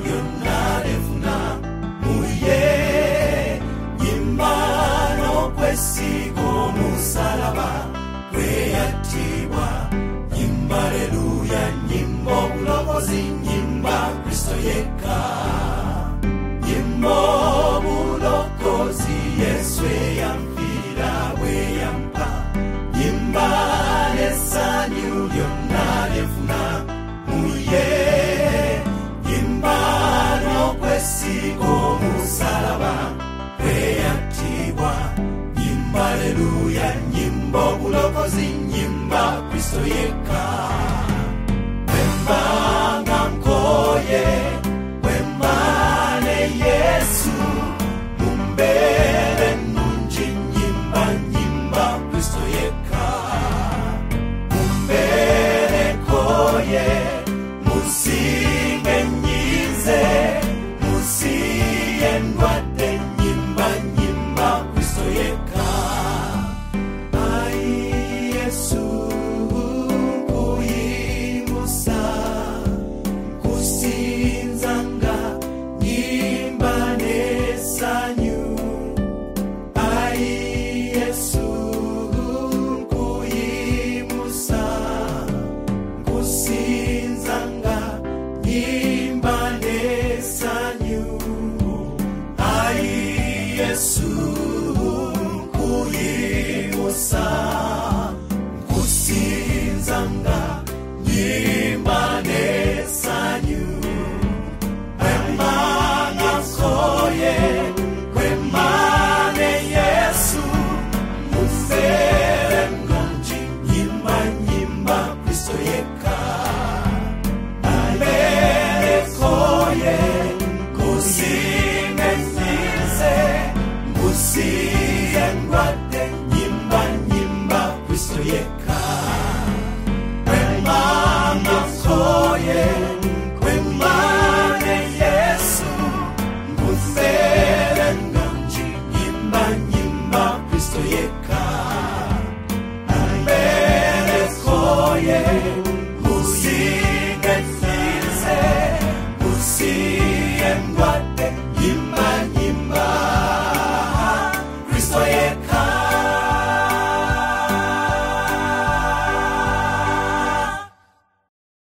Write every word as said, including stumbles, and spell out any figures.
lyonnalefuna muye nyimbano kwesigo musalaba kweyatibwa nyimba haleluya nyimbo bulokozi nyimba Kristo yeka nyimbo bulokozi Yesu yampira we yampa nyimba nesanyu lyonnalefuna muye nyimbano kwesigo musalaba kweyatibwa nyimba haleluya nyimbo bulokozi nyimba Kristo yeka Bemba